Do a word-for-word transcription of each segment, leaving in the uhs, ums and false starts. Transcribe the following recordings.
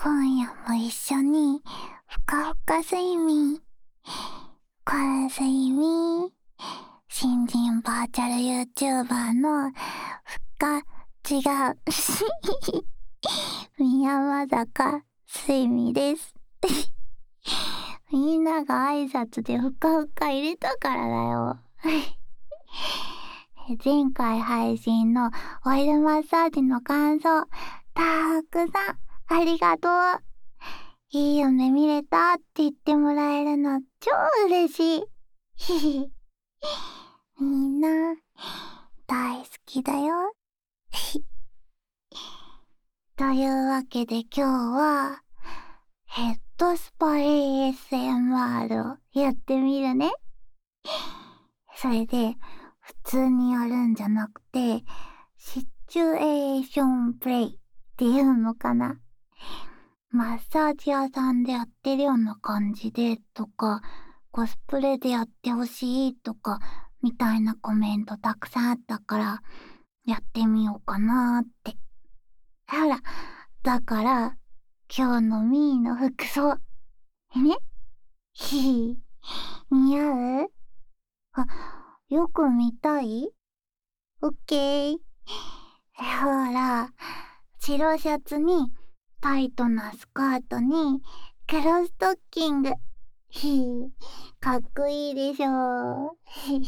今夜も一緒にふかふか睡眠これ睡眠新人バーチャル YouTuber のふか違う宮間坂睡眠ですみんなが挨拶でふかふか入れたからだよ前回配信のオイルマッサージの感想たくさんありがとう。いい夢見れたって言ってもらえるの超嬉しい。ひひ。みんな大好きだよ。というわけで今日はヘッドスパ エーエスエムアール をやってみるね。それで普通にやるんじゃなくてシチュエーションプレイっていうのかな。マッサージ屋さんでやってるような感じでとか、コスプレでやってほしいとか、みたいなコメントたくさんあったから、やってみようかなーって。ほら、だから、今日のミーの服装。ね？ひぃ、似合う？あ、よく見たい？オッケー。ほら、白シャツに、タイトなスカートに黒ストッキング。ひぃ、かっこいいでしょ。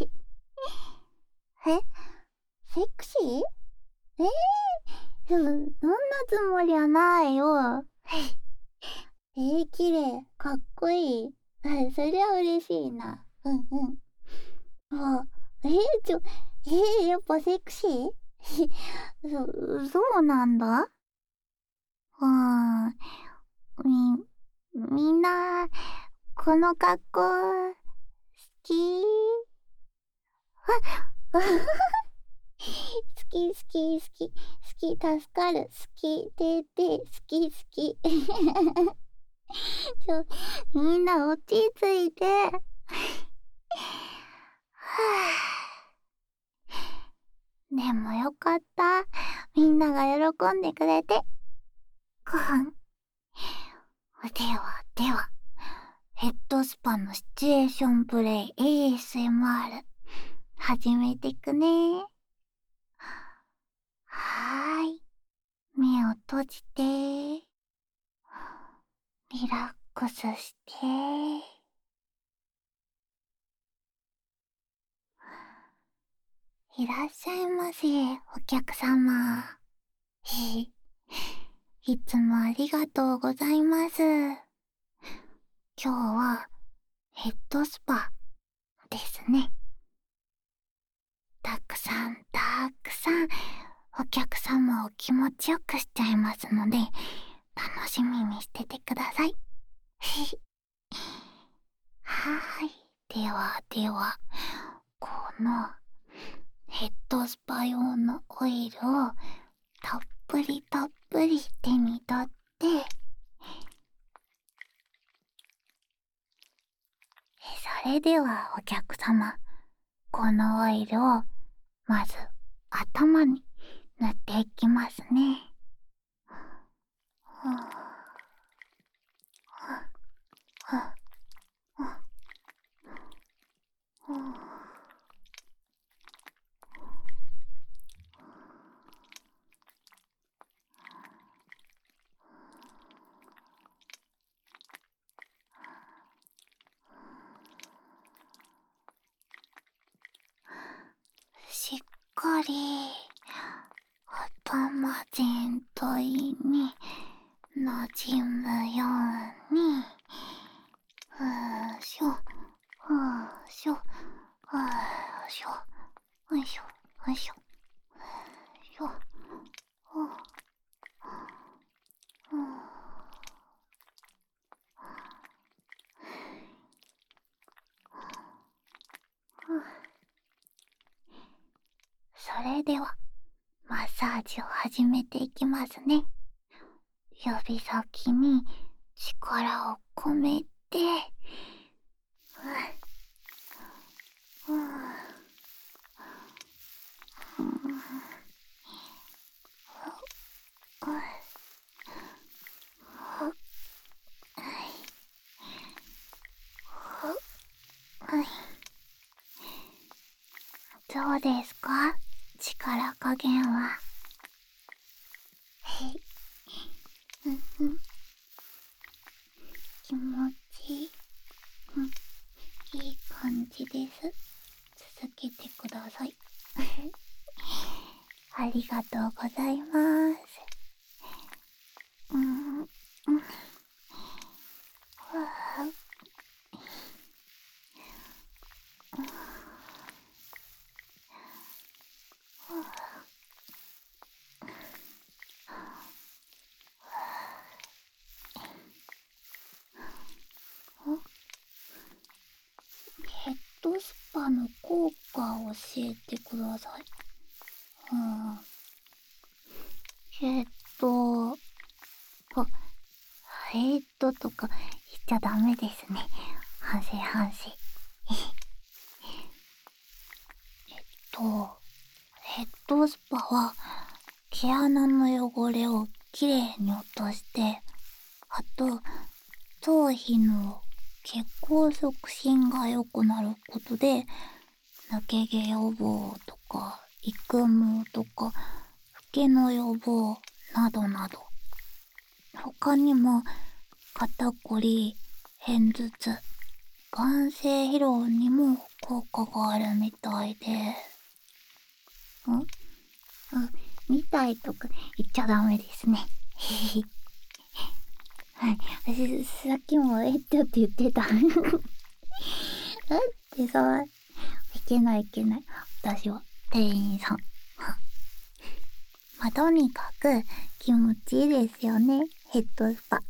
え、セクシー？えー、そ、そんなつもりはないよ。えー、綺麗、かっこいい。そりゃ嬉しいな。うんうん。あ、えー、ちょ、えー、やっぱセクシー？そ、そうなんだ。うーん。み、みんな、この格好、好き？あ、好き好き好き、好き、助かる、好き、てて、好き好き。ちょ、みんな落ち着いて。はぁ。でもよかった。みんなが喜んでくれて。ご飯。では、では。ヘッドスパのシチュエーションプレイ エーエスエムアール 始めていくね。はーい。目を閉じて、リラックスして、いらっしゃいませ、お客様。へいつもありがとうございます。今日はヘッドスパですね。たくさんたくさんお客様を気持ちよくしちゃいますので、楽しみにしててください。はーい。ではでは、このヘッドスパ用のオイルをたっぷりたっぷり手に取って、それではお客様、このオイルをまず頭に塗っていきますね。しっかり頭全体になじむように、ふーしょ、ふーしょ、ふーしょ、よいしょ、よいしょ、よいしょ、ふー、ふー、ふー。それではマッサージを始めていきますね。指先に力を込めて、ふぅ、ふぅ、ふぅ、 うですか？力加減は。へい。うんうん。気持ちいい。うん。いい感じです。続けてください。ありがとうございます。うん。うん。ふう。ヘッドスパの効果を教えてください。うん。えっと、あ、えっととか言っちゃダメですね。反省反省。えっと、ヘッドスパは毛穴の汚れをきれいに落として、あと、頭皮の血行促進が良くなることで、抜け毛予防とか、育毛とか、老けの予防などなど。他にも、肩こり、片頭痛、眼性疲労にも効果があるみたいで。んんみたいとか言っちゃダメですね。はい。私、さっきもえっとって言ってた。だってさ、いけないいけない。私は店員さん。まあ、とにかく気持ちいいですよね。ヘッドスパ。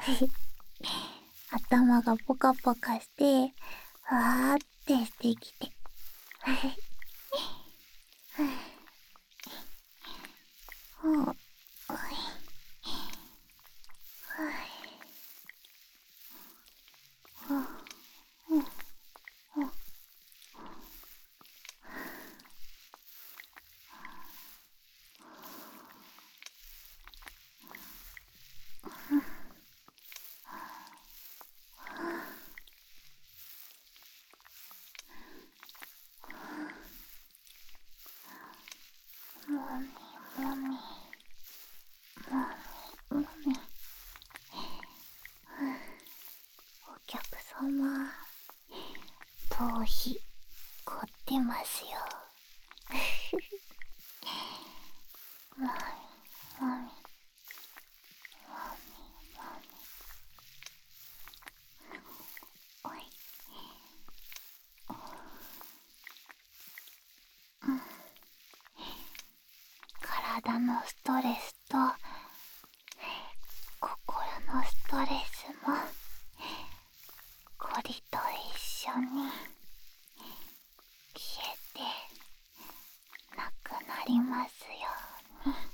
頭がポカポカして、ふわーってしてきて。うん。もみもみもみもみ。お客様、頭皮凝ってますよ。もみもみ。おい。体のストレスと心のストレスもコリと一緒に消えてなくなりますように。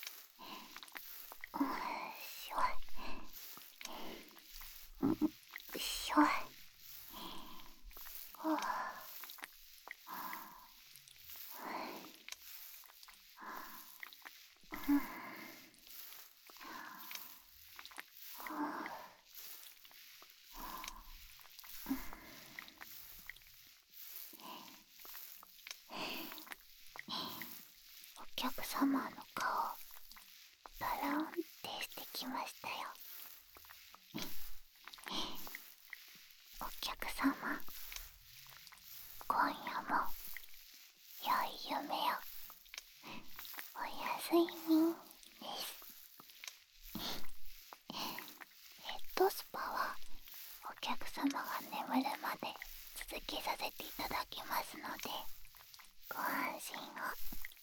うんしょい。うんしょい。ふう。お客様の顔ドロンってしてきましたよ。お客様、今夜も良い夢を。おやすみです。ヘッドスパはお客様が眠るまで続けさせていただきますので、ご安心を。